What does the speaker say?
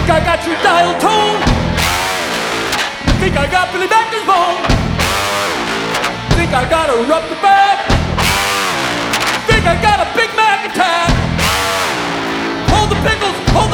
I got your dial tone. Think I got Billy Becker's bone. Think I got a rubber back. Think I got a Big Mac attack. Hold the pickles, hold